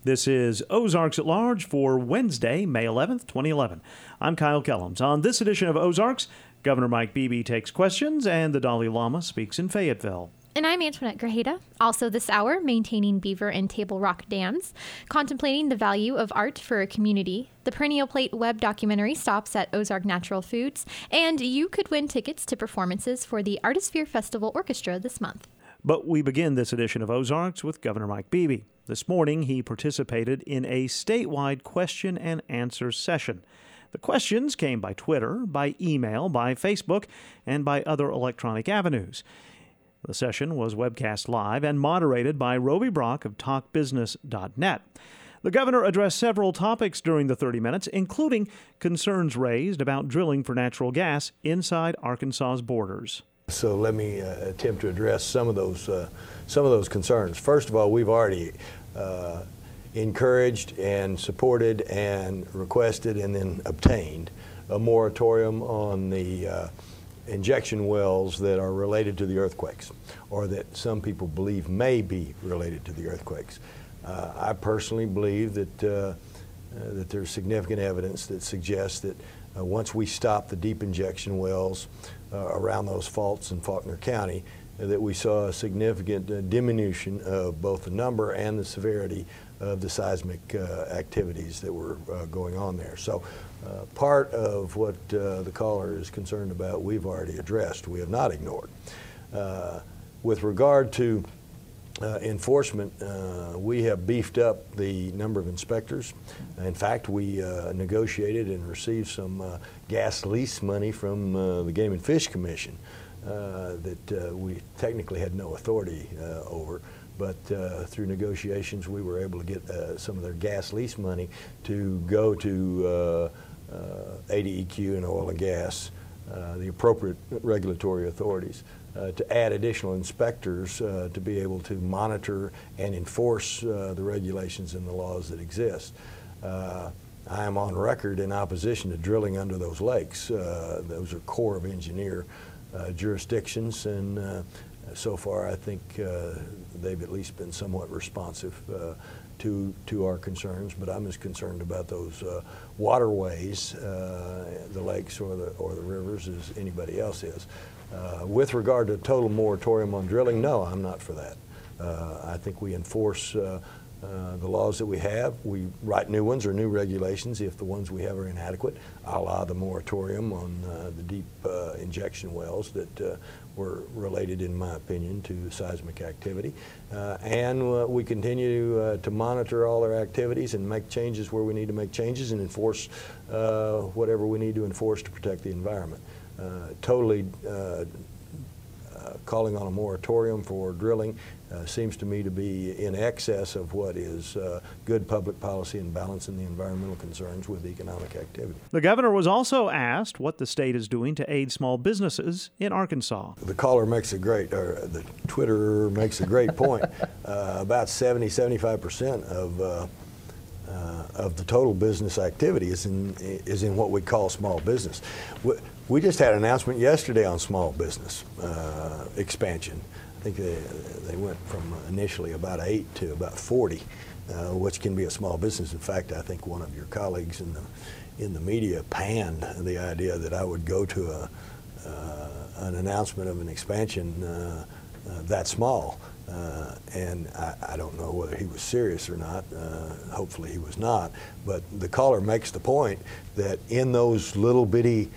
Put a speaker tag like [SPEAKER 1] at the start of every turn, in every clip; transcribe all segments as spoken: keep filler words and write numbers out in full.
[SPEAKER 1] This is Ozarks at Large for Wednesday, May eleventh, twenty eleven. I'm Kyle Kellums. On this edition of Ozarks, Governor Mike Beebe takes questions and the Dalai Lama speaks in Fayetteville.
[SPEAKER 2] And I'm Antoinette Grajeda. Also this hour, maintaining Beaver and Table Rock dams, contemplating the value of art for a community. The Perennial Plate web documentary stops at Ozark Natural Foods, and you could win tickets to performances for the Artisphere Festival Orchestra this month.
[SPEAKER 1] But we begin this edition of Ozarks with Governor Mike Beebe. This morning, he participated in a statewide question and answer session. The questions came by Twitter, by email, by Facebook, and by other electronic avenues. The session was webcast live and moderated by Roby Brock of talk business dot net. The governor addressed several topics during the thirty minutes, including concerns raised about drilling for natural gas inside Arkansas's borders.
[SPEAKER 3] So let me uh, attempt to address some of those uh, some of those concerns. First of all, we've already uh, encouraged and supported and requested and then obtained a moratorium on the uh, injection wells that are related to the earthquakes, or that some people believe may be related to the earthquakes. Uh, I personally believe that uh, uh, that there's significant evidence that suggests that uh, once we stop the deep injection wells uh, around those faults in Faulkner County, uh, that we saw a significant uh, diminution of both the number and the severity of the seismic uh, activities that were uh, going on there. So uh, part of what uh, the caller is concerned about, we've already addressed. We have not ignored. Uh, with regard to uh, enforcement, uh, we have beefed up the number of inspectors. In fact, we uh, negotiated and received some uh, gas lease money from uh, the Game and Fish Commission uh, that uh, we technically had no authority uh, over. But uh, through negotiations, we were able to get uh, some of their gas lease money to go to uh, uh, A D E Q and oil and gas, uh, the appropriate regulatory authorities, uh, to add additional inspectors uh, to be able to monitor and enforce uh, the regulations and the laws that exist. Uh, I am on record in opposition to drilling under those lakes. Uh, those are Corps of Engineer uh, jurisdictions, and uh, so far, I think uh, they've at least been somewhat responsive uh, to to our concerns. But I'm as concerned about those uh, waterways, uh, the lakes or the or the rivers, as anybody else is. Uh, with regard to total moratorium on drilling, no, I'm not for that. Uh, I think we enforce uh, uh, the laws that we have. We write new ones or new regulations if the ones we have are inadequate, a la the moratorium on uh, the deep uh, injection wells that uh, were related, in my opinion, to seismic activity. Uh, and uh, we continue uh, to monitor all their activities and make changes where we need to make changes and enforce uh, whatever we need to enforce to protect the environment. Uh, totally uh, uh, calling on a moratorium for drilling uh, seems to me to be in excess of what is uh, good public policy and balancing the environmental concerns with economic activity.
[SPEAKER 1] The governor was also asked what the state is doing to aid small businesses in Arkansas.
[SPEAKER 3] The caller makes a great, or the Twitterer makes a great point. Uh, about seventy, seventy-five percent of uh, uh, of the total business activity is in is in what we call small business. We, we just had an announcement yesterday on small business uh, expansion. I think they, they went from initially about eight to about forty, uh, which can be a small business. In fact, I think one of your colleagues in the in the media panned the idea that I would go to a uh, an announcement of an expansion uh, uh, that small. Uh, and I, I don't know whether he was serious or not. Uh, hopefully he was not. But the caller makes the point that in those little bitty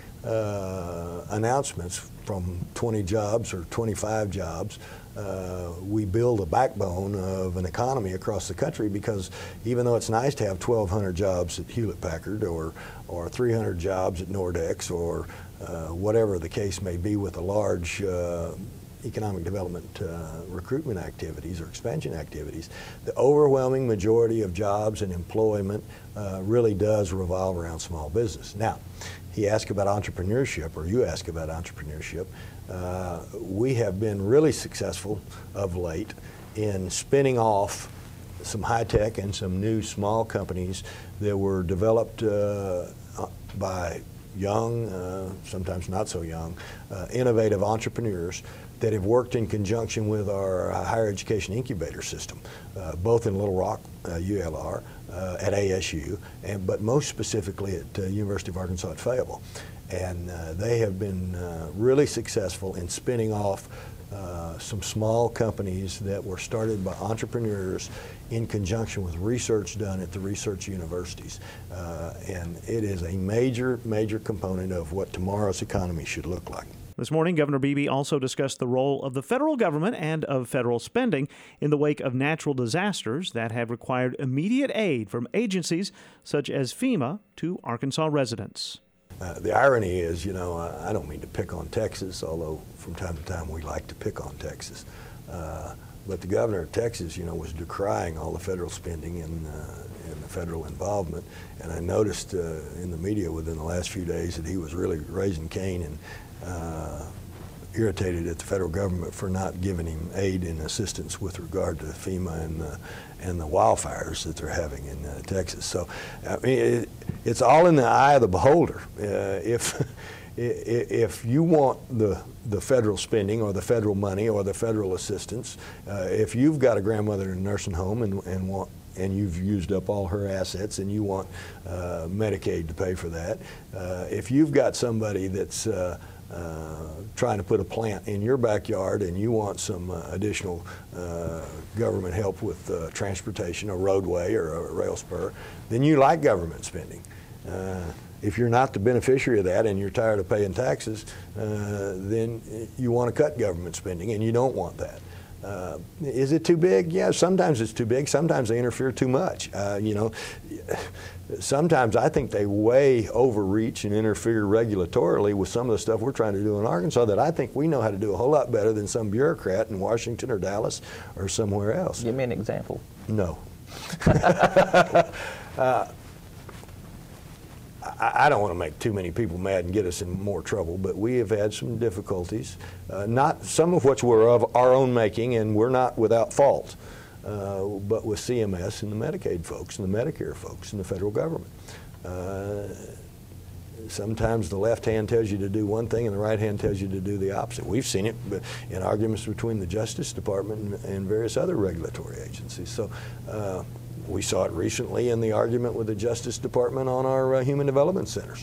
[SPEAKER 3] uh, announcements from twenty jobs or twenty-five jobs, uh, we build a backbone of an economy across the country, because even though it's nice to have twelve hundred jobs at Hewlett-Packard or, or three hundred jobs at Nordex or uh, whatever the case may be with a large uh, economic development uh, recruitment activities or expansion activities, the overwhelming majority of jobs and employment uh, really does revolve around small business. Now, he asked about entrepreneurship, or you asked about entrepreneurship. Uh, we have been really successful of late in spinning off some high-tech and some new small companies that were developed uh, by young, uh, sometimes not so young, uh, innovative entrepreneurs that have worked in conjunction with our uh, higher education incubator system, uh, both in Little Rock, uh, U L R, uh, at A S U, and but most specifically at uh, University of Arkansas at Fayetteville. And uh, they have been uh, really successful in spinning off uh, some small companies that were started by entrepreneurs in conjunction with research done at the research universities. Uh, and it is a major, major component of what tomorrow's economy should look like.
[SPEAKER 1] This morning, Governor Beebe also discussed the role of the federal government and of federal spending in the wake of natural disasters that have required immediate aid from agencies such as FEMA to Arkansas residents.
[SPEAKER 3] Uh, the irony is, you know, I, I don't mean to pick on Texas, although from time to time we like to pick on Texas. Uh, but the governor of Texas, you know, was decrying all the federal spending and, uh, and the federal involvement. And I noticed uh, in the media within the last few days that he was really raising Cain and uh, irritated at the federal government for not giving him aid and assistance with regard to FEMA and the, and the wildfires that they're having in uh, Texas. So, I mean, it, it's all in the eye of the beholder. Uh, if if you want the the federal spending or the federal money or the federal assistance, uh, if you've got a grandmother in a nursing home and, and want and you've used up all her assets and you want uh, Medicaid to pay for that, uh, if you've got somebody that's uh, Uh, trying to put a plant in your backyard and you want some uh, additional uh, government help with uh, transportation, a roadway or a rail spur, then you like government spending. Uh, if you're not the beneficiary of that and you're tired of paying taxes, uh, then you want to cut government spending and you don't want that. Uh, is it too big? Yeah, sometimes it's too big. Sometimes they interfere too much. Uh, you know, sometimes I think they way overreach and interfere regulatorily with some of the stuff we're trying to do in Arkansas that I think we know how to do a whole lot better than some bureaucrat in Washington or Dallas or somewhere else.
[SPEAKER 4] Give me an example.
[SPEAKER 3] No. uh, I don't want to make too many people mad and get us in more trouble, but we have had some difficulties, uh, not some of which were of our own making, and we're not without fault, uh, but with C M S and the Medicaid folks and the Medicare folks and the federal government. Uh, sometimes the left hand tells you to do one thing and the right hand tells you to do the opposite. We've seen it in arguments between the Justice Department and, and various other regulatory agencies. So. Uh, We saw it recently in the argument with the Justice Department on our uh, human development centers.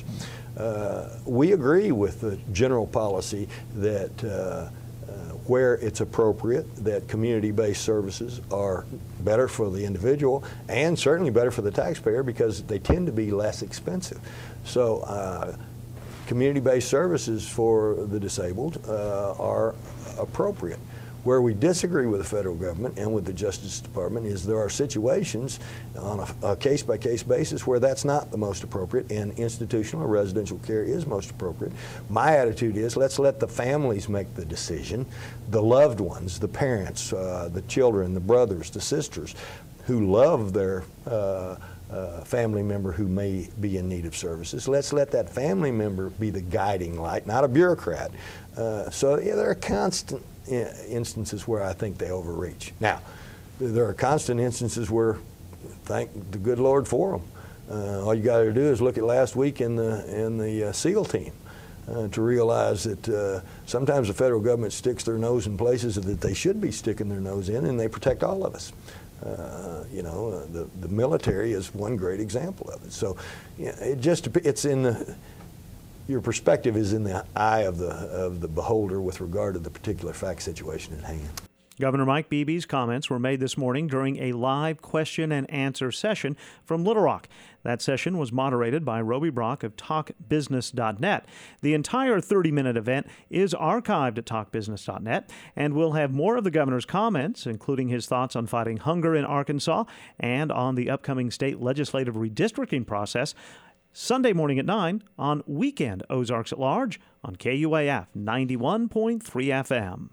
[SPEAKER 3] Uh, we agree with the general policy that uh, uh, where it's appropriate, that community-based services are better for the individual and certainly better for the taxpayer because they tend to be less expensive. So uh, community-based services for the disabled uh, are appropriate. Where we disagree with the federal government and with the Justice Department is there are situations on a, a case-by-case basis where that's not the most appropriate and institutional or residential care is most appropriate. My attitude is let's let the families make the decision, the loved ones, the parents, uh, the children, the brothers, the sisters who love their uh, uh, family member who may be in need of services. Let's let that family member be the guiding light, not a bureaucrat. Uh, so yeah, there are constant instances where I think they overreach. Now, there are constant instances where, thank the good Lord for them. Uh, all you got to do is look at last week in the in the uh, SEAL team uh, to realize that uh, sometimes the federal government sticks their nose in places that they should be sticking their nose in, and they protect all of us. Uh, you know, uh, the the military is one great example of it. So, yeah, it just it's in the. Your perspective is in the eye of the of the beholder with regard to the particular fact situation at hand.
[SPEAKER 1] Governor Mike Beebe's comments were made this morning during a live question and answer session from Little Rock. That session was moderated by Roby Brock of talk business dot net. The entire thirty-minute event is archived at talk business dot net, and we'll have more of the governor's comments, including his thoughts on fighting hunger in Arkansas and on the upcoming state legislative redistricting process, Sunday morning at nine on Weekend Ozarks at Large on K U A F ninety-one point three F M.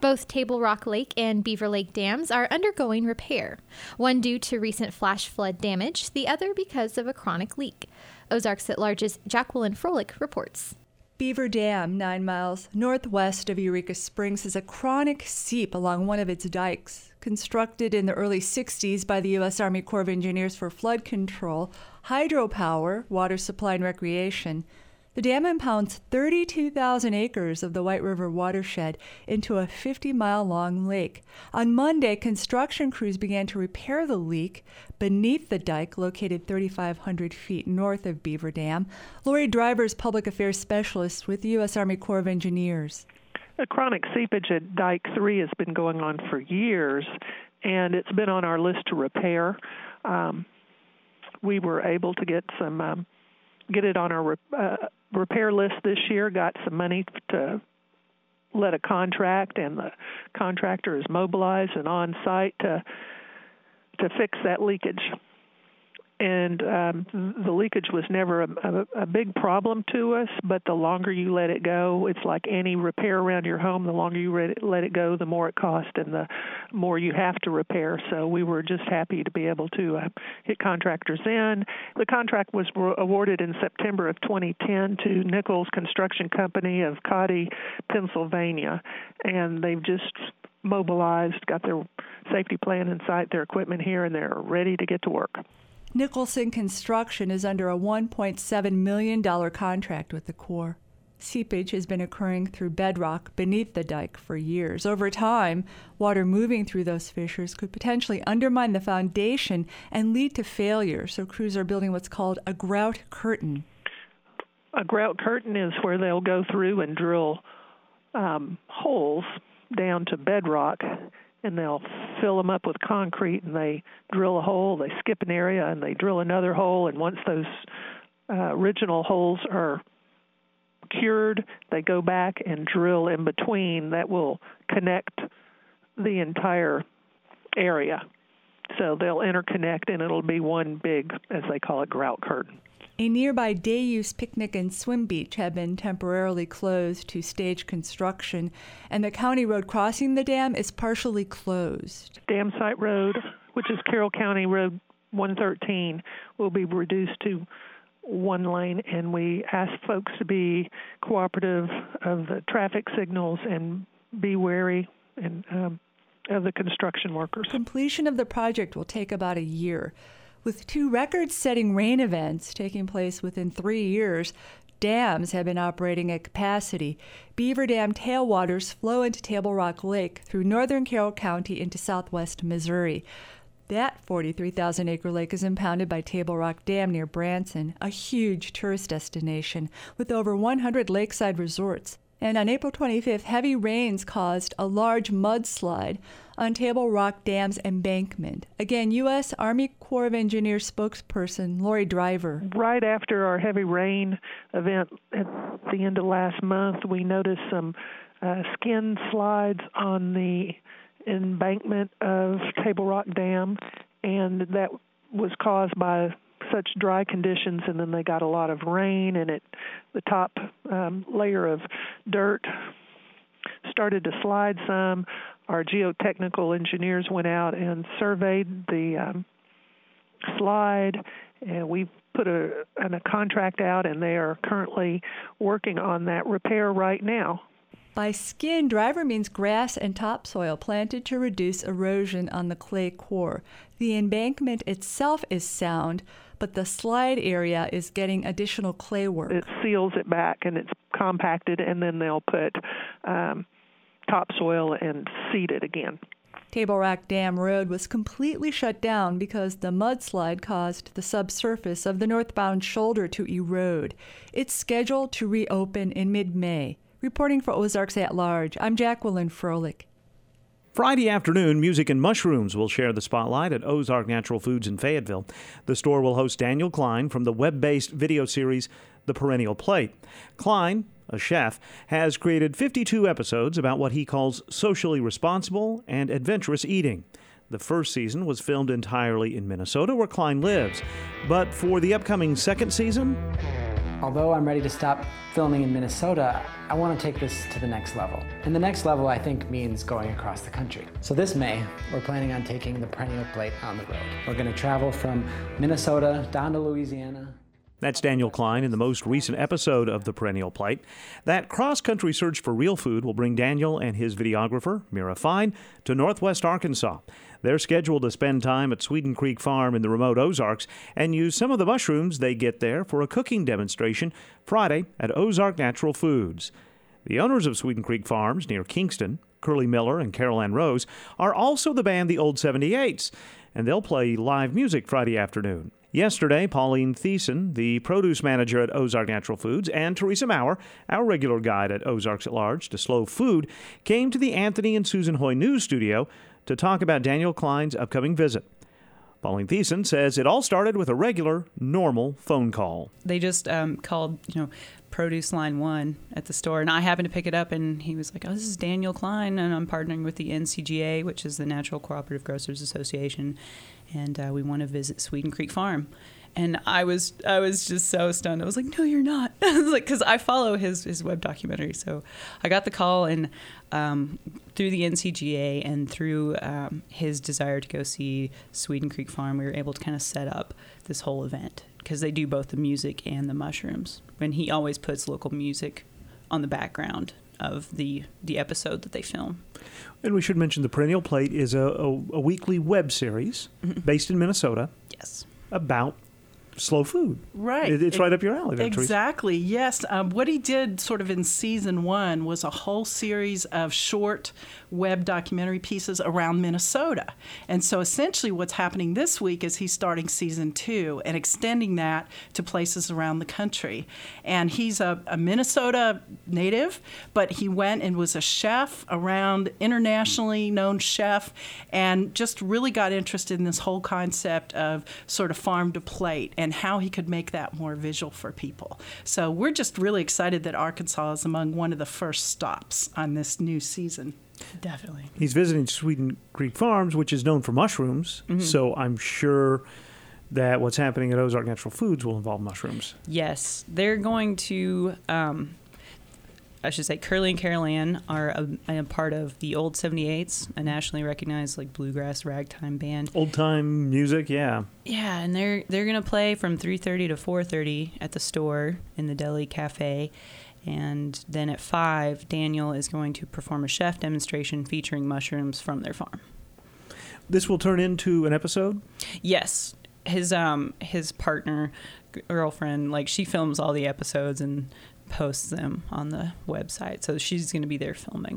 [SPEAKER 2] Both Table Rock Lake and Beaver Lake dams are undergoing repair, one due to recent flash flood damage, the other because of a chronic leak. Ozarks at Large's Jacqueline Froelich reports.
[SPEAKER 4] Beaver Dam, nine miles northwest of Eureka Springs, has a chronic seep along one of its dikes. Constructed in the early sixties by the U S Army Corps of Engineers for flood control, hydropower, water supply, and recreation, the dam impounds thirty-two thousand acres of the White River watershed into a fifty-mile-long lake. On Monday, construction crews began to repair the leak beneath the dike located thirty-five hundred feet north of Beaver Dam. Lori Driver is public affairs specialist with the U S Army Corps of Engineers.
[SPEAKER 5] The chronic seepage at Dike three has been going on for years, and it's been on our list to repair. Um, we were able to get some... Um, get it on our uh, repair list this year, got some money to let a contract, and the contractor is mobilized and on site to to fix that leakage. And um, the leakage was never a, a, a big problem to us, but the longer you let it go, it's like any repair around your home, the longer you let it, let it go, the more it costs and the more you have to repair. So we were just happy to be able to uh, hit contractors in. The contract was awarded in September of twenty ten to Nichols Construction Company of Cotty, Pennsylvania, and they've just mobilized, got their safety plan in sight, their equipment here, and they're ready to get to work.
[SPEAKER 4] Nicholson Construction is under a one point seven million dollars contract with the Corps. Seepage has been occurring through bedrock beneath the dike for years. Over time, water moving through those fissures could potentially undermine the foundation and lead to failure, so crews are building what's called a grout curtain.
[SPEAKER 5] A grout curtain is where they'll go through and drill um, holes down to bedrock, and they'll fill them up with concrete, and they drill a hole, they skip an area, and they drill another hole, and once those uh, original holes are cured, they go back and drill in between that will connect the entire area. So they'll interconnect, and it'll be one big, as they call it, grout curtain.
[SPEAKER 4] A nearby day-use picnic and swim beach have been temporarily closed to stage construction, and the county road crossing the dam is partially closed.
[SPEAKER 5] Dam Site Road, which is Carroll County Road one thirteen, will be reduced to one lane, and we ask folks to be cooperative of the traffic signals and be wary and um, of the construction workers.
[SPEAKER 4] Completion of the project will take about a year. With two record-setting rain events taking place within three years, dams have been operating at capacity. Beaver Dam tailwaters flow into Table Rock Lake through northern Carroll County into southwest Missouri. That forty-three thousand acre lake is impounded by Table Rock Dam near Branson, a huge tourist destination with over one hundred lakeside resorts. And on April twenty-fifth, heavy rains caused a large mudslide on Table Rock Dam's embankment. Again, U S Army Corps of Engineers spokesperson Lori Driver.
[SPEAKER 5] Right after our heavy rain event at the end of last month, we noticed some uh, skin slides on the embankment of Table Rock Dam, and that was caused by such dry conditions, and then they got a lot of rain, and it the top um, layer of dirt started to slide some. Our geotechnical engineers went out and surveyed the um, slide, and we put a, a contract out, and they are currently working on that repair right now.
[SPEAKER 4] By skin, Driver means grass and topsoil planted to reduce erosion on the clay core. The embankment itself is sound, but the slide area is getting additional clay work.
[SPEAKER 5] It seals it back, and it's compacted, and then they'll put um, topsoil and seed it again.
[SPEAKER 4] Table Rock Dam Road was completely shut down because the mudslide caused the subsurface of the northbound shoulder to erode. It's scheduled to reopen in mid-May. Reporting for Ozarks at Large, I'm Jacqueline Froelich.
[SPEAKER 1] Friday afternoon, Music and Mushrooms will share the spotlight at Ozark Natural Foods in Fayetteville. The store will host Daniel Klein from the web-based video series The Perennial Plate. Klein, a chef, has created fifty-two episodes about what he calls socially responsible and adventurous eating. The first season was filmed entirely in Minnesota, where Klein lives. But for the upcoming second season,
[SPEAKER 6] Although I'm ready to stop filming in Minnesota, I want to take this to the next level. And the next level, I think, means going across the country. So this May, we're planning on taking the Perennial Plate on the road. We're going to travel from Minnesota down to Louisiana.
[SPEAKER 1] That's Daniel Klein in the most recent episode of The Perennial Plate. That cross-country search for real food will bring Daniel and his videographer, Mira Fine, to Northwest Arkansas. They're scheduled to spend time at Sweden Creek Farm in the remote Ozarks and use some of the mushrooms they get there for a cooking demonstration Friday at Ozark Natural Foods. The owners of Sweden Creek Farms near Kingston, Curly Miller and Carol Ann Rose, are also the band The Old seventy-eights, and they'll play live music Friday afternoon. Yesterday, Pauline Thiessen, the produce manager at Ozark Natural Foods, and Teresa Maurer, our regular guide at Ozarks at Large to Slow Food, came to the Anthony and Susan Hoy News Studio to talk about Daniel Klein's upcoming visit. Pauline Thiessen says it all started with a regular, normal phone call.
[SPEAKER 7] They just um, called, you know, Produce Line One at the store, and I happened to pick it up, and he was like, "Oh, this is Daniel Klein, and I'm partnering with the N C G A, which is the Natural Cooperative Grocers Association, and uh, we want to visit Sweden Creek Farm." And I was I was just so stunned. I was like, "No, you're not." I was like, because I follow his his web documentary, so I got the call, and um, through the N C G A and through um, his desire to go see Sweden Creek Farm, we were able to kind of set up this whole event because they do both the music and the mushrooms. And he always puts local music on the background of the the episode that they film.
[SPEAKER 1] And we should mention the Perennial Plate is a, a, a weekly web series mm-hmm. based in Minnesota.
[SPEAKER 7] Yes.
[SPEAKER 1] About slow food.
[SPEAKER 8] Right.
[SPEAKER 1] It, it's
[SPEAKER 8] it,
[SPEAKER 1] right up your alley there,
[SPEAKER 8] exactly. Teresa. Yes. Um, what he did sort of in season one was a whole series of short web documentary pieces around Minnesota. And so essentially what's happening this week is he's starting season two and extending that to places around the country. And he's a, a Minnesota native, but he went and was a chef around, internationally known chef, and just really got interested in this whole concept of sort of farm to plate and how he could make that more visual for people. So we're just really excited that Arkansas is among one of the first stops on this new season.
[SPEAKER 7] Definitely.
[SPEAKER 1] He's visiting Sweden Creek Farms, which is known for mushrooms, mm-hmm. so I'm sure that what's happening at Ozark Natural Foods will involve mushrooms.
[SPEAKER 7] Yes. They're going to... Um, I should say Curly and Carol Ann are a, a part of the Old seventy-eights, a nationally recognized like bluegrass ragtime band.
[SPEAKER 1] Old time music, yeah.
[SPEAKER 7] Yeah, and they're they're gonna play from three thirty to four thirty at the store in the Deli Cafe, and then at five, Daniel is going to perform a chef demonstration featuring mushrooms from their farm.
[SPEAKER 1] This will turn into an episode?
[SPEAKER 7] Yes, his um his partner, girlfriend, like she films all the episodes and posts them on the website. So she's going to be there filming.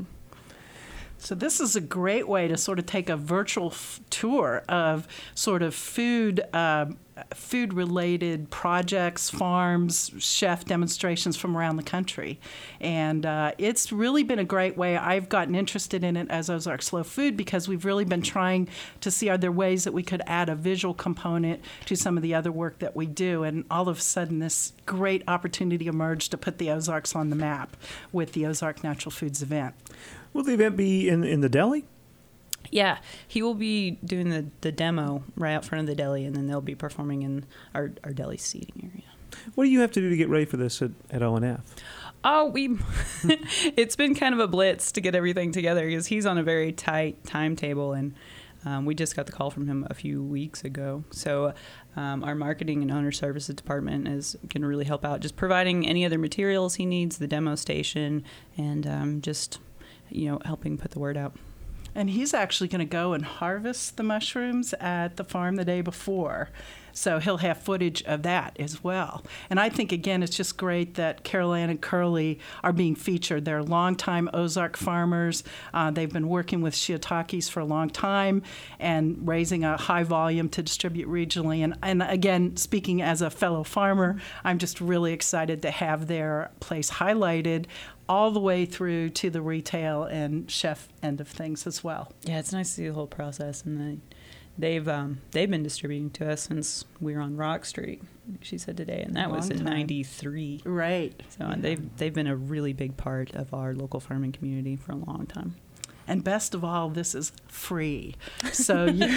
[SPEAKER 8] So this is a great way to sort of take a virtual f- tour of sort of food, uh, food-related projects, farms, chef demonstrations from around the country. And uh, it's really been a great way. I've gotten interested in it as Ozark Slow Food because we've really been trying to see are there ways that we could add a visual component to some of the other work that we do. And all of a sudden, this great opportunity emerged to put the Ozarks on the map with the Ozark Natural Foods event.
[SPEAKER 1] Will the event be in, in the deli?
[SPEAKER 7] Yeah, he will be doing the, the demo right out front of the deli, and then they'll be performing in our, our deli seating area.
[SPEAKER 1] What do you have to do to get ready for this at, at O N F?
[SPEAKER 7] Oh, we it's been kind of a blitz to get everything together because he's on a very tight timetable, and um, we just got the call from him a few weeks ago. So um, our marketing and owner services department is going to really help out, just providing any other materials he needs, the demo station, and um, just, you know, helping put the word out.
[SPEAKER 8] And he's actually going to go and harvest the mushrooms at the farm the day before. So he'll have footage of that as well. And I think, again, it's just great that Carol Ann and Curly are being featured. They're longtime Ozark farmers. Uh, they've been working with shiitakes for a long time and raising a high volume to distribute regionally. And, and again, speaking as a fellow farmer, I'm just really excited to have their place highlighted all the way through to the retail and chef end of things as well.
[SPEAKER 7] Yeah, it's nice to see the whole process, and they, they've um, they've been distributing to us since we were on Rock Street, she said today, and that was in ninety-three.
[SPEAKER 8] Right.
[SPEAKER 7] So yeah. they've they've been a really big part of our local farming community for a long time.
[SPEAKER 8] And best of all, this is free. So you,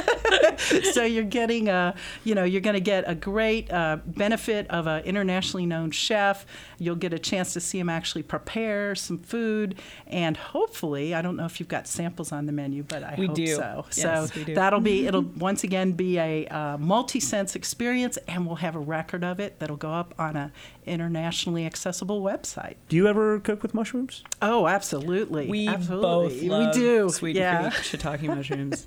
[SPEAKER 8] so you're getting a, you know, you're going to get a great uh, benefit of an internationally known chef. You'll get a chance to see him actually prepare some food, and hopefully, I don't know if you've got samples on the menu, but I
[SPEAKER 7] we
[SPEAKER 8] hope
[SPEAKER 7] do.
[SPEAKER 8] so.
[SPEAKER 7] Yes,
[SPEAKER 8] so
[SPEAKER 7] we do.
[SPEAKER 8] that'll be, it'll once again be a uh, multi-sense experience, and we'll have a record of it that'll go up on a internationally accessible website.
[SPEAKER 1] Do you ever cook with mushrooms?
[SPEAKER 8] Oh, absolutely.
[SPEAKER 7] We
[SPEAKER 8] absolutely.
[SPEAKER 7] both love
[SPEAKER 8] we do.
[SPEAKER 7] sweet
[SPEAKER 8] yeah.
[SPEAKER 7] creek shiitake mushrooms.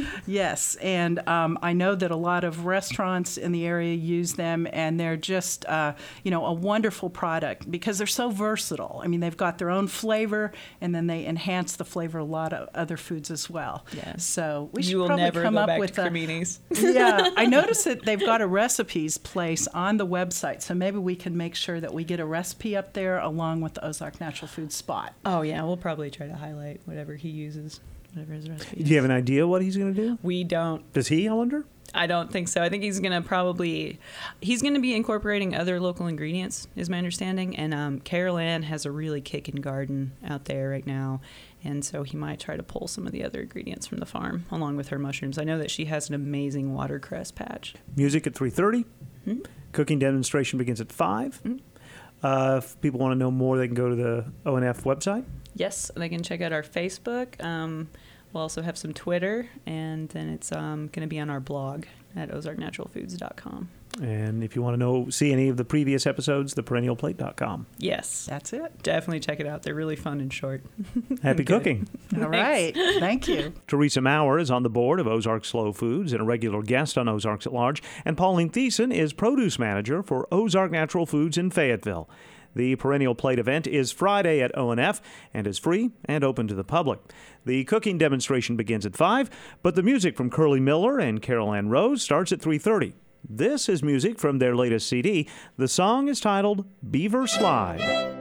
[SPEAKER 8] Yes, and um, I know that a lot of restaurants in the area use them, and they're just, uh, you know, a wonderful product because they're so versatile. I mean, they've got their own flavor, and then they enhance the flavor of a lot of other foods as well.
[SPEAKER 7] Yeah.
[SPEAKER 8] So we should
[SPEAKER 7] You will
[SPEAKER 8] probably
[SPEAKER 7] never
[SPEAKER 8] come
[SPEAKER 7] go
[SPEAKER 8] up
[SPEAKER 7] back
[SPEAKER 8] with
[SPEAKER 7] to
[SPEAKER 8] a,
[SPEAKER 7] Cremini's.
[SPEAKER 8] Yeah, I noticed that they've got a recipes place on the website, so maybe we can make sure that we get a recipe up there along with the Ozark Natural Food spot.
[SPEAKER 7] Oh, yeah, we'll probably try to highlight whatever he uses, whatever his recipe is.
[SPEAKER 1] Do you have an idea what he's going to do?
[SPEAKER 7] We don't.
[SPEAKER 1] Does he, I wonder?
[SPEAKER 7] I don't think so. I think he's going to probably, he's going to be incorporating other local ingredients, is my understanding. And um, Carol Ann has a really kicking garden out there right now. And so he might try to pull some of the other ingredients from the farm along with her mushrooms. I know that she has an amazing watercress patch.
[SPEAKER 1] Music at three thirty.
[SPEAKER 7] Mm-hmm.
[SPEAKER 1] Cooking demonstration begins at five.
[SPEAKER 7] Mm-hmm.
[SPEAKER 1] Uh, if people want to know more, they can go to the O N F website.
[SPEAKER 7] Yes, they can check out our Facebook. Um, we'll also have some Twitter, and then it's um, going to be on our blog at ozark natural foods dot com.
[SPEAKER 1] And if you want to know, see any of the previous episodes, the perennial plate dot com.
[SPEAKER 7] Yes.
[SPEAKER 8] That's it.
[SPEAKER 7] Definitely check it out. They're really fun and short.
[SPEAKER 1] Happy cooking.
[SPEAKER 8] All right. Thank you.
[SPEAKER 1] Teresa Maurer is on the board of Ozark Slow Foods and a regular guest on Ozarks at Large. And Pauline Thiessen is produce manager for Ozark Natural Foods in Fayetteville. The Perennial Plate event is Friday at O N F and is free and open to the public. The cooking demonstration begins at five, but the music from Curly Miller and Carol Ann Rose starts at three thirty. This is music from their latest C D. The song is titled Beaver Slide.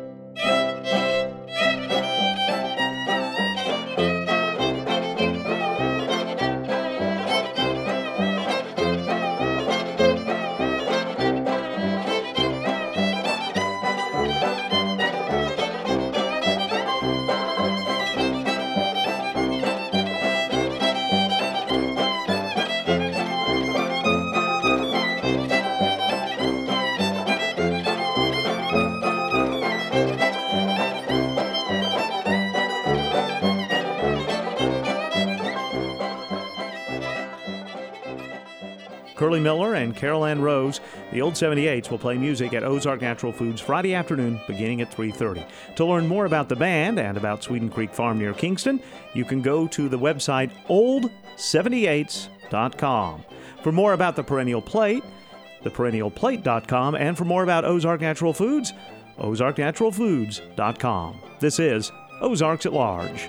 [SPEAKER 1] Curly Miller and Carol Ann Rose, the Old seventy-eights, will play music at Ozark Natural Foods Friday afternoon beginning at three thirty. To learn more about the band and about Sweden Creek Farm near Kingston, you can go to the website old seventy-eights dot com. For more about the Perennial Plate, the perennial plate dot com, and for more about Ozark Natural Foods, ozark natural foods dot com. This is Ozarks at Large.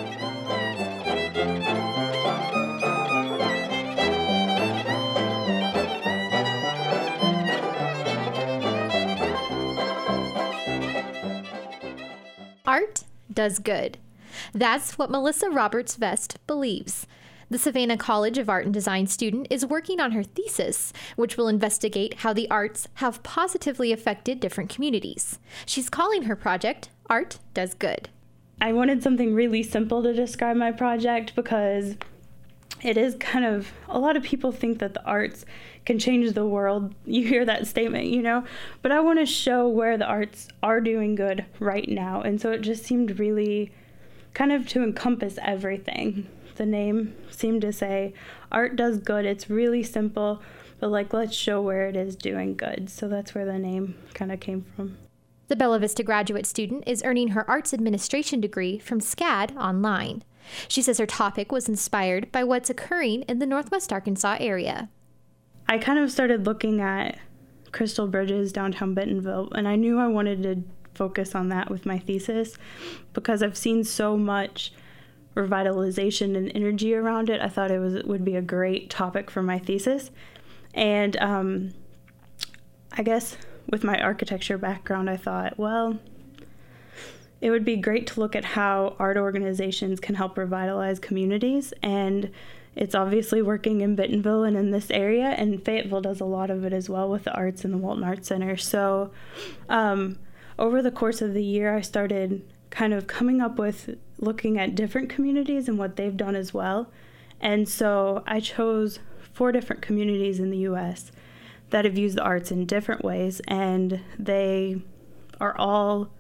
[SPEAKER 2] Art does good. That's what Melissa Roberts Vest believes. The Savannah College of Art and Design student is working on her thesis, which will investigate how the arts have positively affected different communities. She's calling her project Art Does Good.
[SPEAKER 9] I wanted something really simple to describe my project because it is kind of, a lot of people think that the arts can change the world. You hear that statement, you know, but I want to show where the arts are doing good right now. And so it just seemed really kind of to encompass everything. The name seemed to say, art does good. It's really simple, but like, let's show where it is doing good. So that's where the name kind of came from.
[SPEAKER 2] The Bella Vista graduate student is earning her arts administration degree from SCAD online. She says her topic was inspired by what's occurring in the Northwest Arkansas area.
[SPEAKER 9] I kind of started looking at Crystal Bridges, downtown Bentonville, and I knew I wanted to focus on that with my thesis because I've seen so much revitalization and energy around it. I thought it was it would be a great topic for my thesis. And um, I guess with my architecture background, I thought, well, it would be great to look at how art organizations can help revitalize communities. And it's obviously working in Bentonville and in this area, and Fayetteville does a lot of it as well with the arts and the Walton Arts Center. So um, over the course of the year, I started kind of coming up with looking at different communities and what they've done as well. And so I chose four different communities in the U S that have used the arts in different ways, and they are all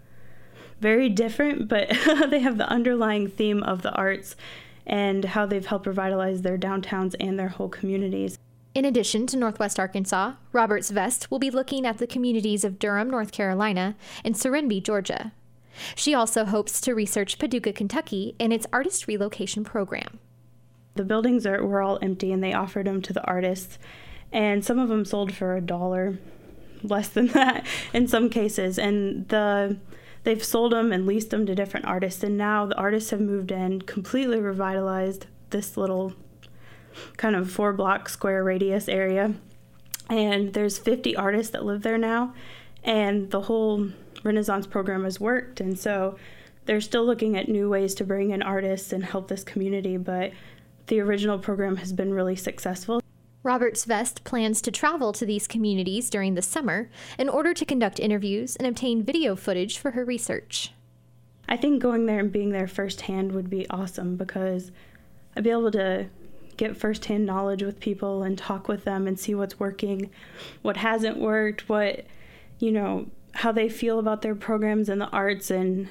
[SPEAKER 9] very different, but they have the underlying theme of the arts and how they've helped revitalize their downtowns and their whole communities.
[SPEAKER 2] In addition to Northwest Arkansas, Roberts Vest will be looking at the communities of Durham, North Carolina, and Serenbe, Georgia. She also hopes to research Paducah, Kentucky, and its artist relocation program.
[SPEAKER 9] The buildings are, were all empty, and they offered them to the artists, and some of them sold for a dollar, less than that in some cases, and the they've sold them and leased them to different artists, and now the artists have moved in, completely revitalized this little kind of four block square radius area, and there's fifty artists that live there now, and the whole Renaissance program has worked, and so they're still looking at new ways to bring in artists and help this community, but the original program has been really successful.
[SPEAKER 2] Roberts Vest plans to travel to these communities during the summer in order to conduct interviews and obtain video footage for her research.
[SPEAKER 9] I think going there and being there firsthand would be awesome, because I'd be able to get firsthand knowledge with people and talk with them and see what's working, what hasn't worked, what, you know, how they feel about their programs and the arts. And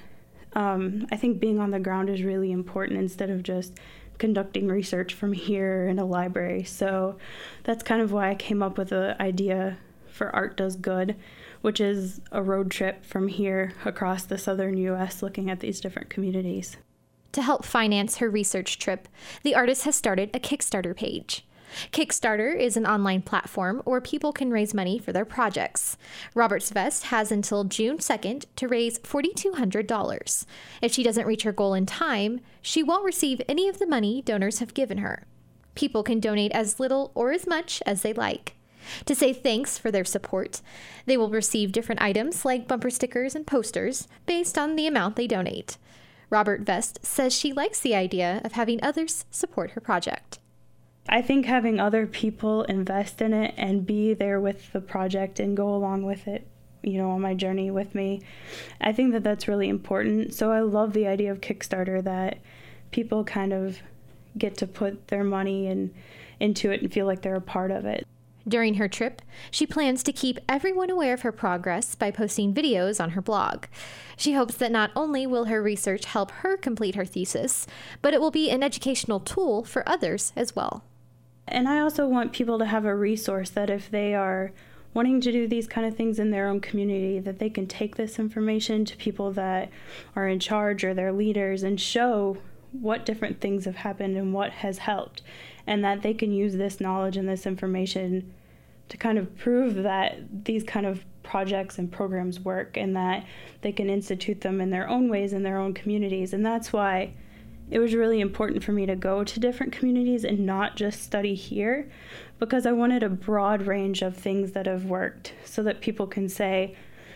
[SPEAKER 9] um, I think being on the ground is really important instead of just conducting research from here in a library. So that's kind of why I came up with the idea for Art Does Good, which is a road trip from here across the southern U S looking at these different communities.
[SPEAKER 2] To help finance her research trip, the artist has started a Kickstarter page. Kickstarter is an online platform where people can raise money for their projects. Roberts Vest has until June second to raise four thousand two hundred dollars. If she doesn't reach her goal in time, she won't receive any of the money donors have given her. People can donate as little or as much as they like. To say thanks for their support, they will receive different items like bumper stickers and posters based on the amount they donate. Robert Vest says she likes the idea of having others support her project.
[SPEAKER 9] I think having other people invest in it and be there with the project and go along with it, you know, on my journey with me, I think that that's really important. So I love the idea of Kickstarter, that people kind of get to put their money in, into it and feel like they're a part of it.
[SPEAKER 2] During her trip, she plans to keep everyone aware of her progress by posting videos on her blog. She hopes that not only will her research help her complete her thesis, but it will be an educational tool for others as well.
[SPEAKER 9] And I also want people to have a resource that if they are wanting to do these kind of things in their own community, that they can take this information to people that are in charge or their leaders and show what different things have happened and what has helped, and that they can use this knowledge and this information to kind of prove that these kind of projects and programs work, and that they can institute them in their own ways in their own communities. And that's why it was really important for me to go to different communities and not just study here, because I wanted a broad range of things that have worked so that people can say,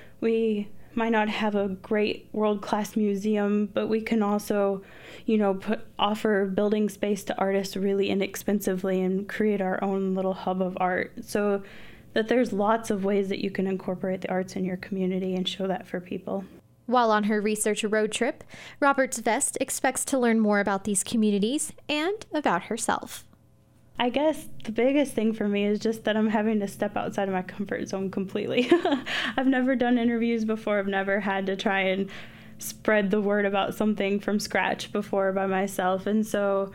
[SPEAKER 9] we might not have a great world-class museum, but we can also, you know, put, offer building space to artists really inexpensively and create our own little hub of art. So that there's lots of ways that you can incorporate the arts in your community and show that for people.
[SPEAKER 2] While on her research road trip, Roberts Vest expects to learn more about these communities and about herself.
[SPEAKER 9] I guess the biggest thing for me is just that I'm having to step outside of my comfort zone completely. I've never done interviews before. I've never had to try and spread the word about something from scratch before by myself. And so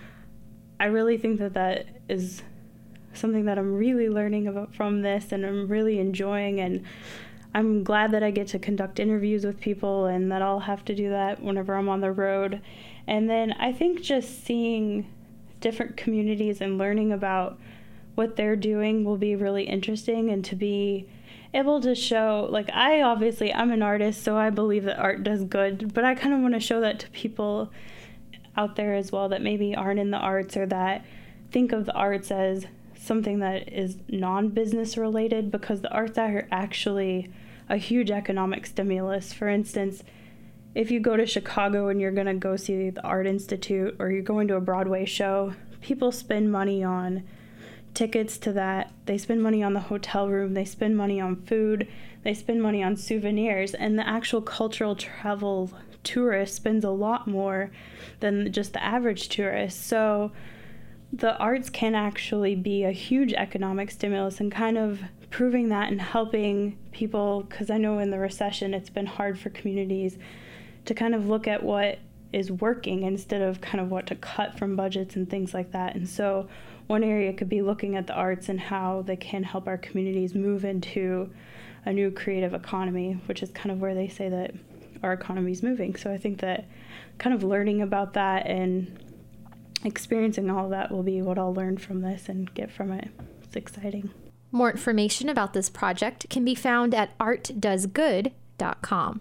[SPEAKER 9] I really think that that is something that I'm really learning about from this, and I'm really enjoying. And I'm glad that I get to conduct interviews with people and that I'll have to do that whenever I'm on the road. And then I think just seeing different communities and learning about what they're doing will be really interesting, and to be able to show, like, I obviously, I'm an artist, so I believe that art does good, but I kind of want to show that to people out there as well that maybe aren't in the arts, or that think of the arts as something that is non-business related, because the arts are actually a huge economic stimulus. For instance, if you go to Chicago and you're going to go see the Art Institute, or you're going to a Broadway show, people spend money on tickets to that. They spend money on the hotel room. They spend money on food. They spend money on souvenirs. And the actual cultural travel tourist spends a lot more than just the average tourist. So the arts can actually be a huge economic stimulus, and kind of proving that and helping people, because I know in the recession it's been hard for communities to kind of look at what is working instead of kind of what to cut from budgets and things like that. And so one area could be looking at the arts and how they can help our communities move into a new creative economy, which is kind of where they say that our economy is moving. So I think that kind of learning about that and experiencing all of that will be what I'll learn from this and get from it. It's exciting.
[SPEAKER 2] More information about this project can be found at art does good dot com.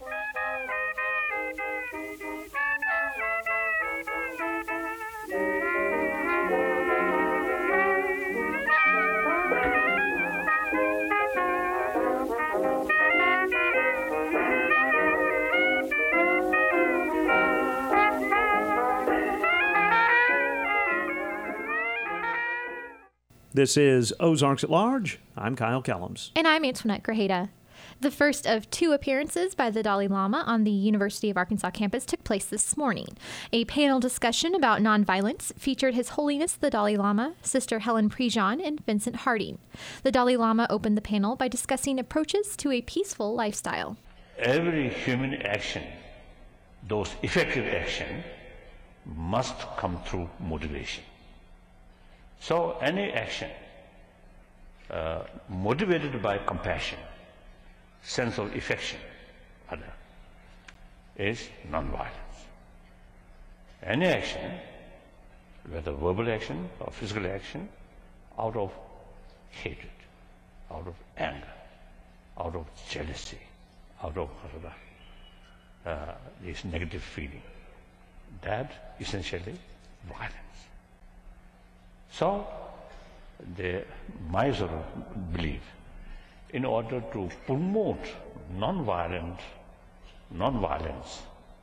[SPEAKER 1] This is Ozarks at Large. I'm Kyle Kellums.
[SPEAKER 2] And I'm Antoinette Grajeda. The first of two appearances by the Dalai Lama on the University of Arkansas campus took place this morning. A panel discussion about nonviolence featured His Holiness the Dalai Lama, Sister Helen Prejean, and Vincent Harding. The Dalai Lama opened the panel by discussing approaches to a peaceful lifestyle.
[SPEAKER 10] Every human action, those effective action, must come through motivation. So any action uh, motivated by compassion, sense of affection, other, is nonviolence. Any action, whether verbal action or physical action, out of hatred, out of anger, out of jealousy, out of uh, this negative feeling, that essentially violence. So, the, my sort of belief, in order to promote non-violent, non-violence,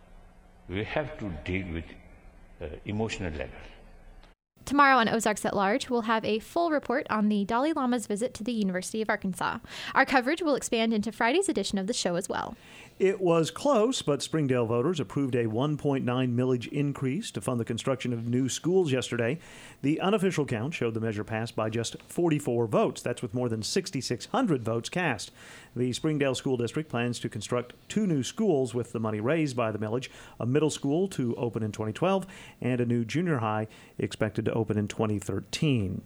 [SPEAKER 10] we have to deal with uh, emotional level.
[SPEAKER 2] Tomorrow on Ozarks at Large, we'll have a full report on the Dalai Lama's visit to the University of Arkansas. Our coverage will expand into Friday's edition of the show as well.
[SPEAKER 1] It was close, but Springdale voters approved a one point nine millage increase to fund the construction of new schools yesterday. The unofficial count showed the measure passed by just forty-four votes. That's with more than six thousand six hundred votes cast. The Springdale School District plans to construct two new schools with the money raised by the millage, a middle school to open in twenty twelve and a new junior high expected to open in twenty thirteen.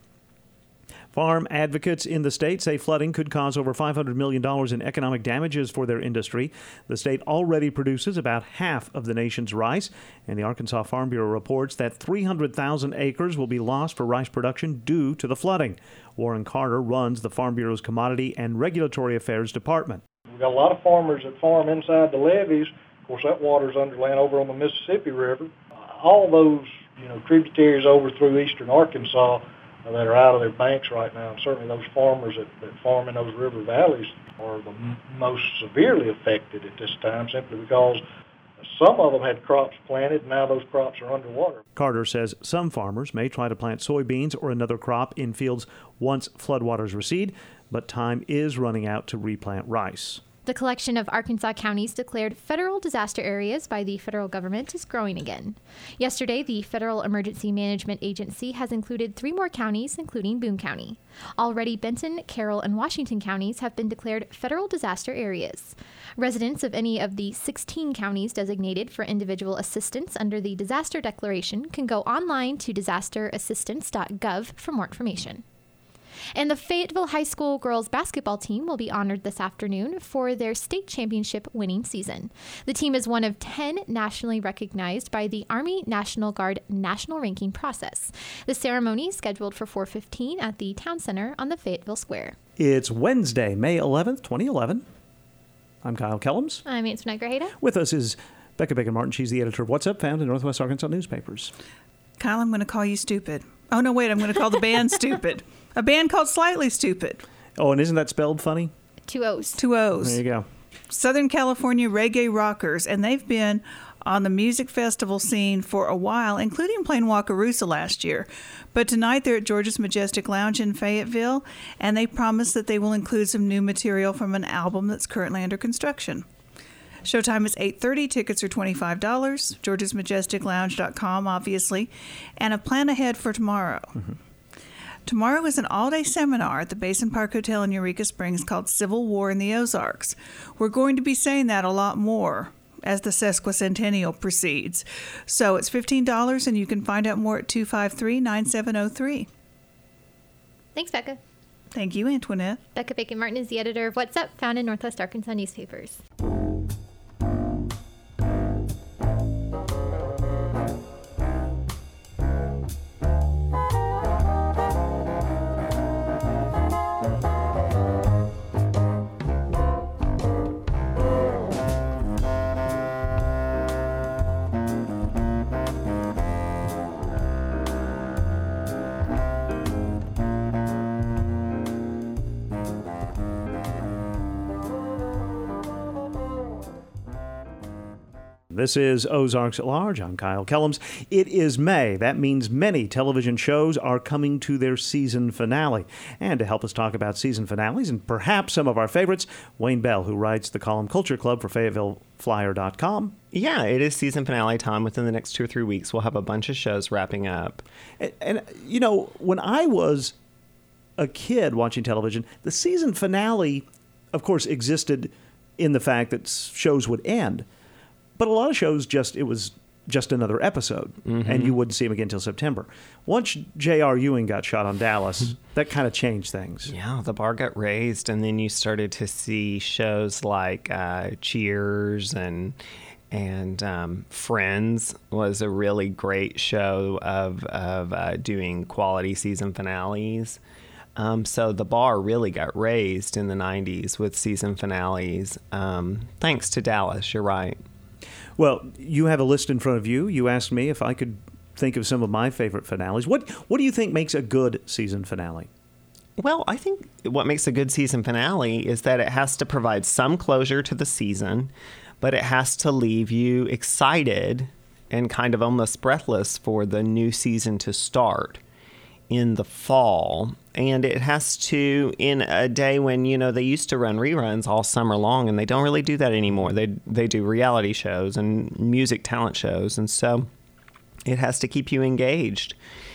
[SPEAKER 1] Farm advocates in the state say flooding could cause over five hundred million dollars in economic damages for their industry. The state already produces about half of the nation's rice, and the Arkansas Farm Bureau reports that three hundred thousand acres will be lost for rice production due to the flooding. Warren Carter runs the Farm Bureau's Commodity and Regulatory Affairs Department.
[SPEAKER 11] We've got a lot of farmers that farm inside the levees. Of course, that water's underland over on the Mississippi River. All those, you know, tributaries over through eastern Arkansas that are out of their banks right now. And certainly those farmers that, that farm in those river valleys are the m- most severely affected at this time, simply because some of them had crops planted, and now those crops are underwater.
[SPEAKER 1] Carter says some farmers may try to plant soybeans or another crop in fields once floodwaters recede, but time is running out to replant rice.
[SPEAKER 2] The collection of Arkansas counties declared federal disaster areas by the federal government is growing again. Yesterday, the Federal Emergency Management Agency has included three more counties, including Boone County. Already, Benton, Carroll, and Washington counties have been declared federal disaster areas. Residents of any of the sixteen counties designated for individual assistance under the disaster declaration can go online to disaster assistance dot gov for more information. And the Fayetteville High School girls basketball team will be honored this afternoon for their state championship winning season. The team is one of ten nationally recognized by the Army National Guard national ranking process. The ceremony is scheduled for four fifteen at the Town Center on the Fayetteville Square.
[SPEAKER 1] It's Wednesday, May eleventh, twenty eleven. I'm Kyle Kellums.
[SPEAKER 2] I'm Antoinette Grajeda.
[SPEAKER 1] With us is Becca Bacon-Martin. She's the editor of What's Up, found in Northwest Arkansas newspapers.
[SPEAKER 7] Kyle, I'm going to call you stupid. Oh, no, wait, I'm going to call the band stupid. A band called Slightly Stupid.
[SPEAKER 1] Oh, and isn't that spelled funny?
[SPEAKER 2] Two O's.
[SPEAKER 7] Two O's.
[SPEAKER 1] There you go.
[SPEAKER 7] Southern California reggae rockers, and they've been
[SPEAKER 12] on the music festival scene for a while, including playing Wakarusa last year. But tonight they're at George's Majestic Lounge in Fayetteville, and they promise that they will include some new material from an album that's currently under construction. Showtime is eight thirty. Tickets are twenty-five dollars. georges majestic lounge dot com, obviously. And a plan ahead for tomorrow. Mm-hmm. Tomorrow is an all-day seminar at the Basin Park Hotel in Eureka Springs called Civil War in the Ozarks. We're going to be saying that a lot more as the sesquicentennial proceeds. So it's fifteen dollars, and you can find out more at two five three, nine seven zero three.
[SPEAKER 2] Thanks, Becca.
[SPEAKER 12] Thank you, Antoinette.
[SPEAKER 2] Becca Bacon-Martin is the editor of What's Up, found in Northwest Arkansas newspapers.
[SPEAKER 1] This is Ozarks at Large. I'm Kyle Kellums. It is May. That means many television shows are coming to their season finale. And to help us talk about season finales and perhaps some of our favorites, Wayne Bell, who writes the column Culture Club for Fayetteville Flyer dot com.
[SPEAKER 13] Yeah, it is season finale time. Within the next two or three weeks, we'll have a bunch of shows wrapping up.
[SPEAKER 1] And, and you know, when I was a kid watching television, the season finale, of course, existed in the fact that shows would end. But a lot of shows just, it was just another episode, mm-hmm. and you wouldn't see him again until September. Once J R. Ewing got shot on Dallas, that kind of changed things.
[SPEAKER 13] Yeah, the bar got raised, and then you started to see shows like uh, Cheers and and um, Friends was a really great show of, of uh, doing quality season finales. Um, so the bar really got raised in the nineties with season finales, um, thanks to Dallas, you're right.
[SPEAKER 1] Well, you have a list in front of you. You asked me if I could think of some of my favorite finales. What What do you think makes a good season finale?
[SPEAKER 13] Well, I think what makes a good season finale is that it has to provide some closure to the season, but it has to leave you excited and kind of almost breathless for the new season to start in the fall. And it has to, in a day when, you know, they used to run reruns all summer long, and they don't really do that anymore. They they do reality shows and music talent shows, and so it has to keep you engaged.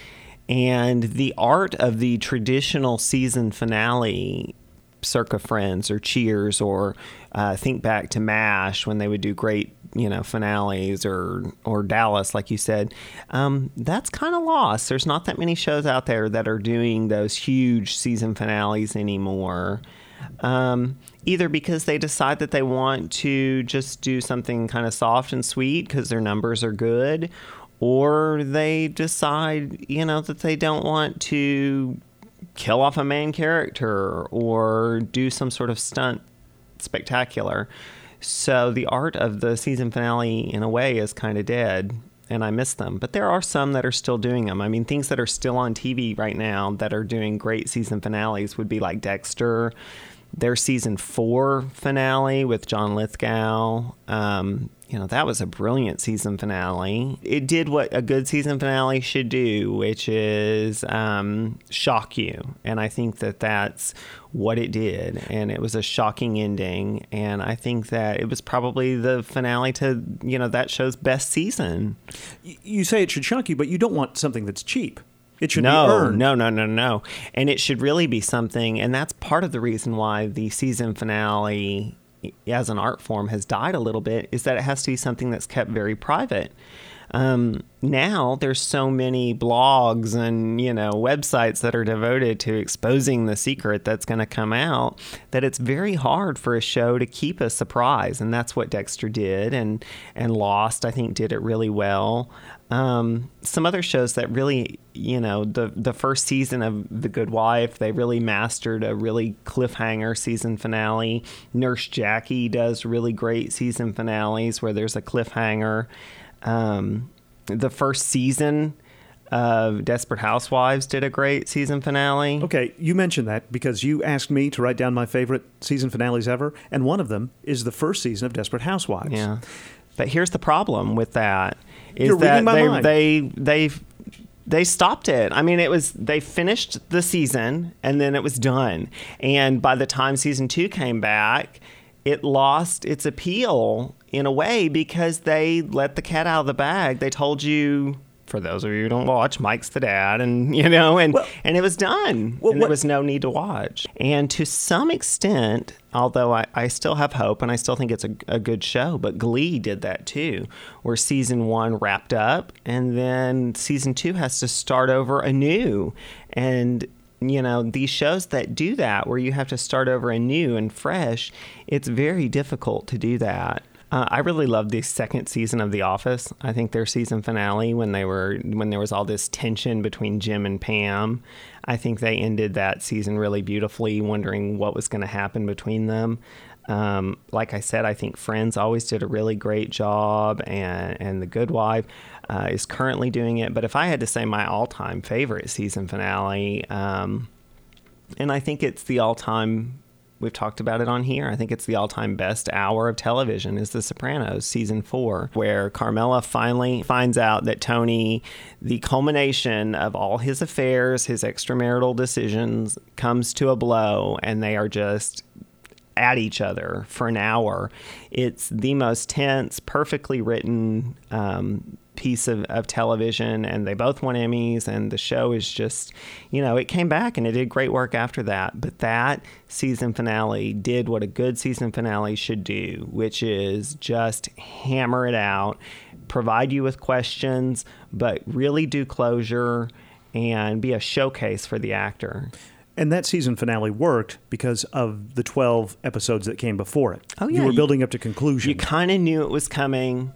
[SPEAKER 13] And the art of the traditional season finale, circa Friends or Cheers, or uh, think back to MASH when they would do great, you know, finales, or or Dallas, like you said, um, that's kind of lost. There's not that many shows out there that are doing those huge season finales anymore, um, either because they decide that they want to just do something kind of soft and sweet because their numbers are good, or they decide, you know, that they don't want to kill off a main character or do some sort of stunt spectacular. So the art of the season finale, in a way, is kind of dead, and I miss them. But there are some that are still doing them. I mean, things that are still on T V right now that are doing great season finales would be like Dexter, their season four finale with John Lithgow. Um, you know, that was a brilliant season finale. It did what a good season finale should do, which is um, shock you. And I think that that's what it did. And it was a shocking ending. And I think that it was probably the finale to, you know, that show's best season.
[SPEAKER 1] You say it should shock you, but you don't want something that's cheap. It should
[SPEAKER 13] no,
[SPEAKER 1] be earned.
[SPEAKER 13] No, no, no, no. And it should really be something, and that's part of the reason why the season finale as an art form has died a little bit, is that it has to be something that's kept very private. Um, now there's so many blogs and, you know, websites that are devoted to exposing the secret that's going to come out, that it's very hard for a show to keep a surprise. And that's what Dexter did, and, and Lost, I think, did it really well. Um, some other shows that really, you know, the the first season of The Good Wife, they really mastered a really cliffhanger season finale. Nurse Jackie does really great season finales where there's a cliffhanger. Um, the first season of Desperate Housewives did a great season finale.
[SPEAKER 1] Okay, you mentioned that because you asked me to write down my favorite season finales ever, and one of them is the first season of Desperate Housewives.
[SPEAKER 13] Yeah. But here's the problem with that is
[SPEAKER 1] You're
[SPEAKER 13] that
[SPEAKER 1] reading my
[SPEAKER 13] they
[SPEAKER 1] mind.
[SPEAKER 13] they they they stopped it. I mean, it was they finished the season and then it was done. And by the time season two came back, it lost its appeal in a way because they let the cat out of the bag. They told you, for those of you who don't watch, Mike's the dad, and you know, and
[SPEAKER 1] Well-
[SPEAKER 13] and it was done.
[SPEAKER 1] Well,
[SPEAKER 13] and
[SPEAKER 1] what-
[SPEAKER 13] there was no need to watch. And to some extent, although I, I still have hope and I still think it's a, a good show, but Glee did that too, where season one wrapped up and then season two has to start over anew. And you know, these shows that do that, where you have to start over anew and fresh, it's very difficult to do that. Uh, I really loved the second season of The Office. I think their season finale, when they were when there was all this tension between Jim and Pam, I think they ended that season really beautifully, wondering what was going to happen between them. Um, like I said, I think Friends always did a really great job, and, and The Good Wife uh, is currently doing it. But if I had to say my all-time favorite season finale, um, and I think it's the all-time, we've talked about it on here, I think it's the all-time best hour of television is The Sopranos, season four, where Carmela finally finds out that Tony, the culmination of all his affairs, his extramarital decisions, comes to a blow, and they are just at each other for an hour. It's the most tense, perfectly written um, piece of, of television, and they both won Emmys, and the show is just, you know, it came back and it did great work after that. But that season finale did what a good season finale should do, which is just hammer it out, provide you with questions, but really do closure and be a showcase for the actor.
[SPEAKER 1] And that season finale worked because of the twelve episodes that came before it.
[SPEAKER 13] Oh, yeah.
[SPEAKER 1] You were
[SPEAKER 13] You-
[SPEAKER 1] building up to conclusion.
[SPEAKER 13] You kind of knew it was coming,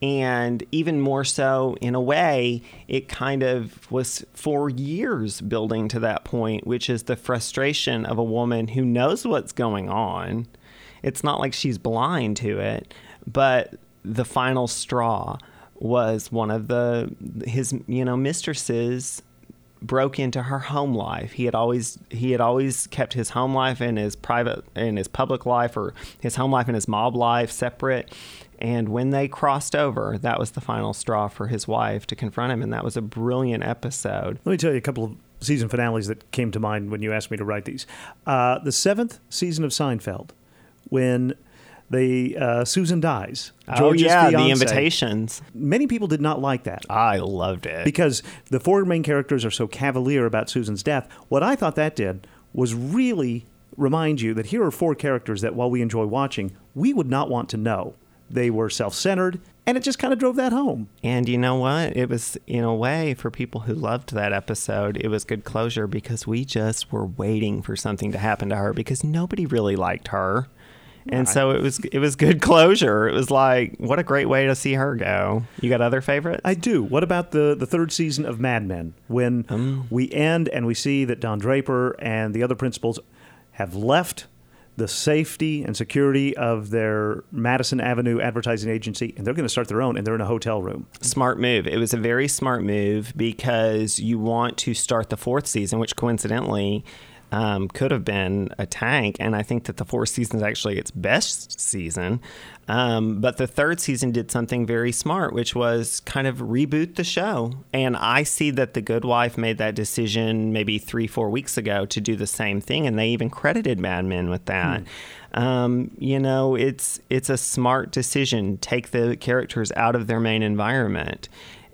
[SPEAKER 13] and even more so, in a way, it kind of was for years building to that point, which is the frustration of a woman who knows what's going on. It's not like she's blind to it, but the final straw was one of the his you know mistresses broke into her home life. He had always he had always kept his home life and his private and his public life, or his home life and his mob life, separate. And when they crossed over, that was the final straw for his wife to confront him, and that was a brilliant episode.
[SPEAKER 1] Let me tell you a couple of season finales that came to mind when you asked me to write these. Uh, the seventh season of Seinfeld, when they uh, Susan dies.
[SPEAKER 13] Oh,
[SPEAKER 1] George's
[SPEAKER 13] yeah, the
[SPEAKER 1] fiancé.
[SPEAKER 13] invitations.
[SPEAKER 1] Many people did not like that.
[SPEAKER 13] I loved it.
[SPEAKER 1] Because the four main characters are so cavalier about Susan's death. What I thought that did was really remind you that here are four characters that, while we enjoy watching, we would not want to know. They were self-centered, and it just kind of drove that home.
[SPEAKER 13] And you know what? It was, in a way, for people who loved that episode, it was good closure because we just were waiting for something to happen to her because nobody really liked her. And so it was it was good closure. It was like, what a great way to see her go. You got other favorites?
[SPEAKER 1] I do. What about the, the third season of Mad Men, when
[SPEAKER 13] Um.
[SPEAKER 1] we end and we see that Don Draper and the other principals have left the safety and security of their Madison Avenue advertising agency, and they're going to start their own, and they're in a hotel room.
[SPEAKER 13] Smart move. It was a very smart move because you want to start the fourth season, which coincidentally um, could have been a tank. And I think that the fourth season is actually its best season. Um, but the third season did something very smart, which was kind of reboot the show. And I see that The Good Wife made that decision maybe three, four weeks ago to do the same thing. And they even credited Mad Men with that. Hmm. Um, you know, it's it's a smart decision. Take the characters out of their main environment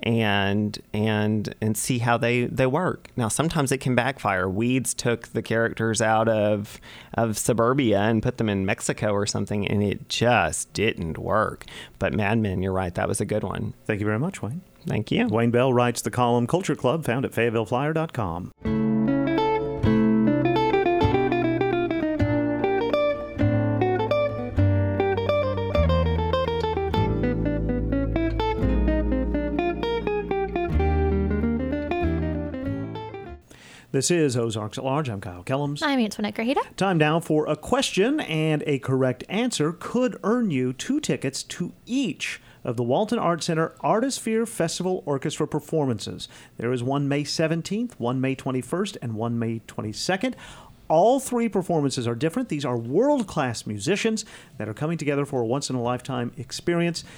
[SPEAKER 13] and and and see how they, they work. Now, sometimes it can backfire. Weeds took the characters out of of suburbia and put them in Mexico or something, and it just didn't work. But Mad Men, you're right, that was a good one.
[SPEAKER 1] Thank you very much, Wayne.
[SPEAKER 13] Thank you.
[SPEAKER 1] Wayne Bell writes the column Culture Club, found at Fayetteville Flyer dot com. This is Ozarks at Large. I'm Kyle Kellums.
[SPEAKER 2] I'm Antoinette Grajeda.
[SPEAKER 1] Time now for a question, and a correct answer could earn you two tickets to each of the Walton Art Center Artisphere Festival Orchestra performances. There is one May seventeenth, one May twenty-first, and one May twenty-second. All three performances are different. These are world-class musicians that are coming together for a once-in-a-lifetime experience.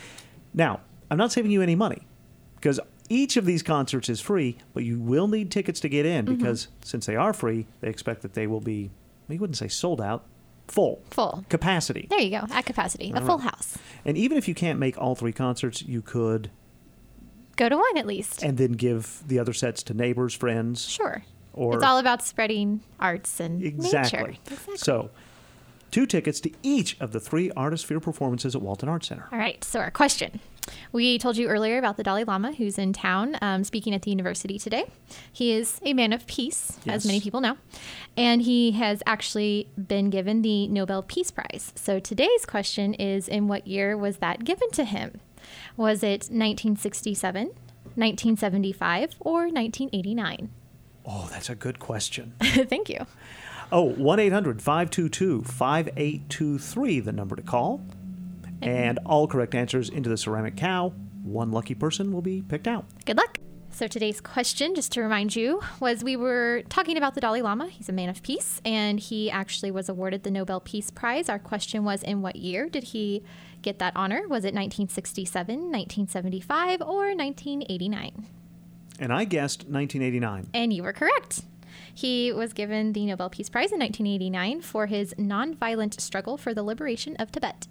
[SPEAKER 1] Now, I'm not saving you any money because each of these concerts is free, but you will need tickets to get in because mm-hmm. since they are free, they expect that they will be, well, you wouldn't say sold out, full.
[SPEAKER 2] Full.
[SPEAKER 1] Capacity.
[SPEAKER 2] There you go, at capacity, a full house.
[SPEAKER 1] And even if you can't make all three concerts, you could
[SPEAKER 2] go to one at least.
[SPEAKER 1] And then give the other sets to neighbors, friends.
[SPEAKER 2] Sure.
[SPEAKER 1] Or
[SPEAKER 2] it's all about spreading arts and
[SPEAKER 1] exactly.
[SPEAKER 2] nature. Exactly.
[SPEAKER 1] So, two tickets to each of the three Artisphere performances at Walton Arts Center.
[SPEAKER 2] All right, so our question. We told you earlier about the Dalai Lama, who's in town um, speaking at the university today. He is a man of peace, yes. as many people know, and he has actually been given the Nobel Peace Prize. So today's question is, in what year was that given to him? Was it nineteen sixty-seven, nineteen seventy-five, or nineteen eighty-nine?
[SPEAKER 1] Oh, that's a good question.
[SPEAKER 2] Thank you.
[SPEAKER 1] Oh, one eight hundred five two two five eight two three, the number to call. And all correct answers into the ceramic cow. One lucky person will be picked out.
[SPEAKER 2] Good luck. So today's question, just to remind you, was we were talking about the Dalai Lama. He's a man of peace, and he actually was awarded the Nobel Peace Prize. Our question was, in what year did he get that honor? Was it nineteen sixty-seven, nineteen seventy-five, or nineteen eighty-nine?
[SPEAKER 1] And I guessed nineteen eighty-nine.
[SPEAKER 2] And you were correct. He was given the Nobel Peace Prize in nineteen eighty-nine for his nonviolent struggle for the liberation of Tibet.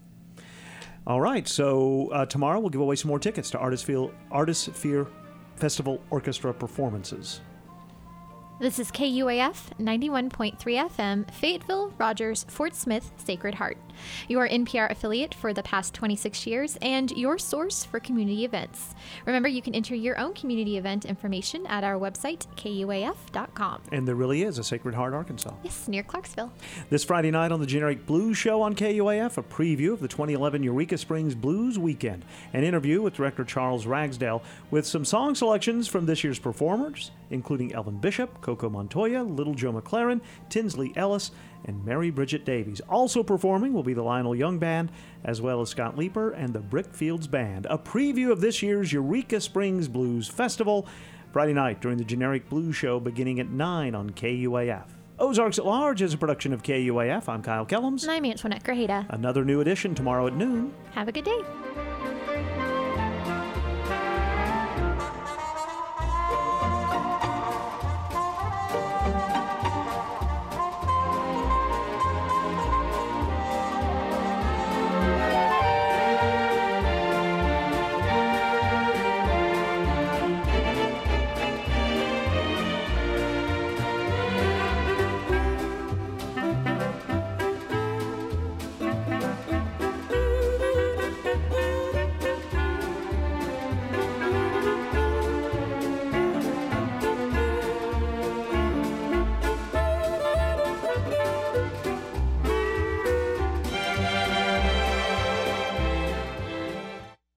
[SPEAKER 1] All right, so uh, tomorrow we'll give away some more tickets to Artisphere, Artisphere Festival Orchestra performances.
[SPEAKER 2] This is K U A F ninety-one point three F M, Fayetteville, Rogers, Fort Smith, Sacred Heart. Your N P R affiliate for the past twenty-six years and your source for community events. Remember, you can enter your own community event information at our website, K U A F dot com.
[SPEAKER 1] And there really is a Sacred Heart, Arkansas.
[SPEAKER 2] Yes, near Clarksville.
[SPEAKER 1] This Friday night on the Generic Blues Show on K U A F, a preview of the twenty eleven Eureka Springs Blues Weekend. An interview with director Charles Ragsdale with some song selections from this year's performers, including Elvin Bishop, Coco Montoya, Little Joe McLaren, Tinsley Ellis, and Mary Bridget Davies. Also performing will be the Lionel Young Band, as well as Scott Leeper and the Brickfields Band. A preview of this year's Eureka Springs Blues Festival, Friday night during the Generic Blues Show beginning at nine on K U A F. Ozarks at Large is a production of K U A F. I'm Kyle Kellums.
[SPEAKER 2] And I'm Antoinette Grajeda.
[SPEAKER 1] Another new edition tomorrow at noon.
[SPEAKER 2] Have a good day.